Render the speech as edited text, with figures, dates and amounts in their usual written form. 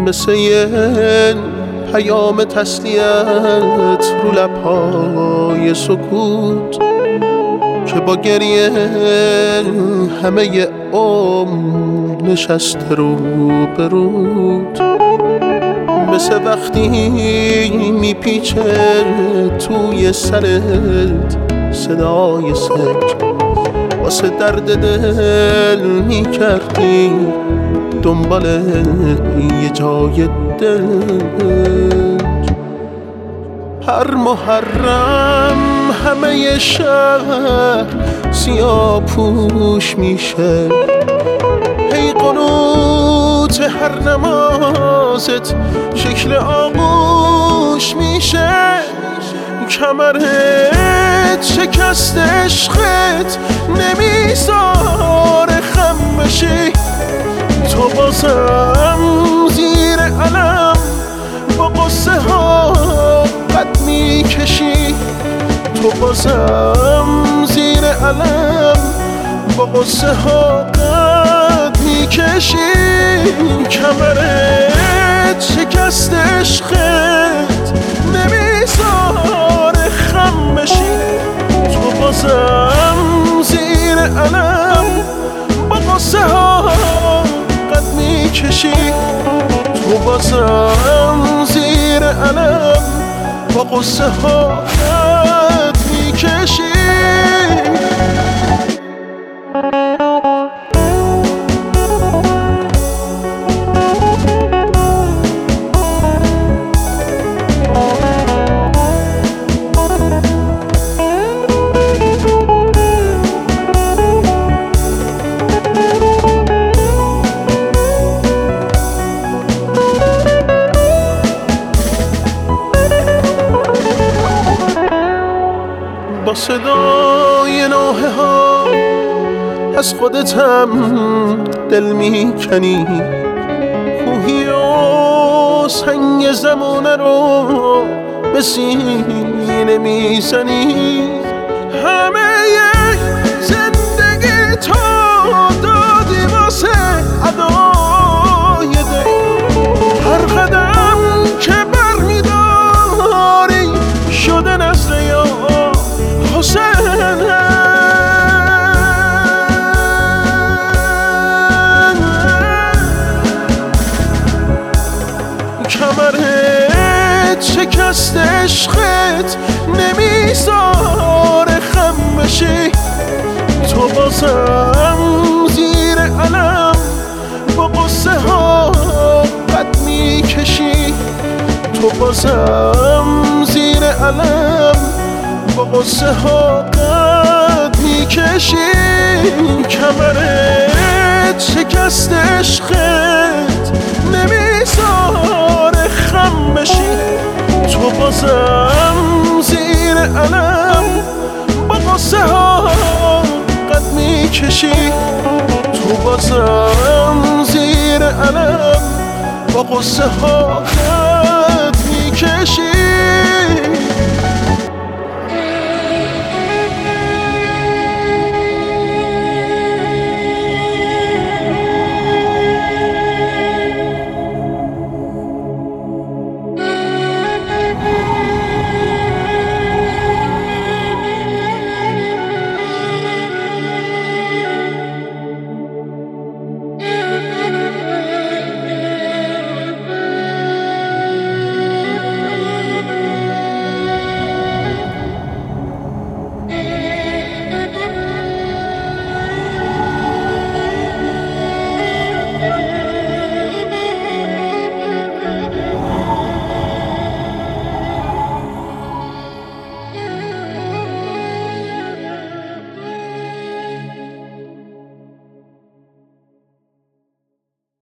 مثل یه پیام تسلیت رو لبهای سکوت که با گریه همه نشسته رو برود. مثل وقتی میپیچه توی سرت صدای سنج، واسه درد دل میکردی دنبال یه جای دنج. هر محرم همه شهر سیاه پوش میشه، هی قنوت هر نمازت شکل آغوش میشه. کمرت شکست عشقت نمیذاره خم بشی، تو بازم زیر علم با قصه ها قد میکشی، تو بازم زیر علم با قصه ها قد میکشی. کمرت شکست عشقت نمیذاره خم بشی، تو بازم زیر علم با قصه ها قد میکشی، تو بازم زیر علم با قصه ها قد میکشی. با صدای نوحه ها از خودتم دل میکنی، کوهی و سنگ زمانه رو به سینه میزنی. همه زندگی تو دادی واسه ادای دل، هر قدم که بر میداری شده نسل یا حسین. کمرت شکست عشقت نمیذاره خم بشی، تو بازم زیر علم با قصه ها قد میکشی، تو بازم زیر علم با قصه ها قد میکشی. کمرت شکست عشقت نمیذاره خم بشی، تو بازم زیر علم با قصه ها قد میکشی، تو بازم زیر علم با قصه ها قد میکشی.